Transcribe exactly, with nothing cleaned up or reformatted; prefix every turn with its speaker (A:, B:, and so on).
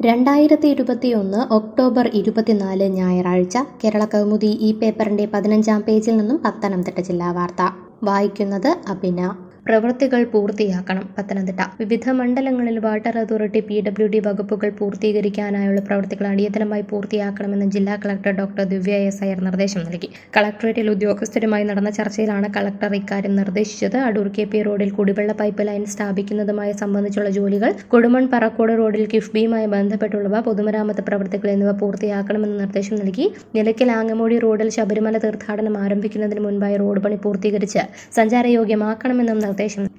A: രണ്ടായിരത്തി ഇരുപത്തിയൊന്ന് ഒക്ടോബർ ഇരുപത്തിനാല് ഞായറാഴ്ച കേരള കൗമുദി ഈ പേപ്പറിന്റെ പതിനഞ്ചാം പേജിൽ നിന്നും പത്തനംതിട്ട ജില്ലാ വാർത്ത വായിക്കുന്നത് അഭിന. പ്രവൃത്തികൾ പൂർത്തിയാക്കണം. പത്തനംതിട്ട വിവിധ മണ്ഡലങ്ങളിൽ water authority P W D വകുപ്പുകൾ പൂർത്തീകരിക്കാനായുള്ള പ്രവൃത്തികൾ അടിയന്തരമായി പൂർത്തിയാക്കണമെന്ന് ജില്ലാ collector doctor Divya S Iyer നിർദ്ദേശം നൽകി. കളക്ടറേറ്റിൽ ഉദ്യോഗസ്ഥരുമായി നടന്ന ചർച്ചയിലാണ് കളക്ടർ ഇക്കാര്യം നിർദ്ദേശിച്ചത്. അടൂർ കെ പി റോഡിൽ കുടിവെള്ള പൈപ്പ് ലൈൻ സ്ഥാപിക്കുന്നതുമായി സംബന്ധിച്ചുള്ള ജോലികൾ, കൊടുമൺ പറക്കോട് റോഡിൽ കിഫ്ബിയുമായി ബന്ധപ്പെട്ടുള്ളവ, പൊതുമരാമത്ത് പ്രവൃത്തികൾ എന്നിവ പൂർത്തിയാക്കണമെന്ന് നിർദ്ദേശം നൽകി. നിലയ്ക്കൽ ആങ്ങമൂടി റോഡിൽ ശബരിമല തീർത്ഥാടനം ആരംഭിക്കുന്നതിന് മുൻപായി റോഡ് പണി പൂർത്തീകരിച്ച് സഞ്ചാരയോഗ്യമാക്കണമെന്നും നിർദ്ദേശം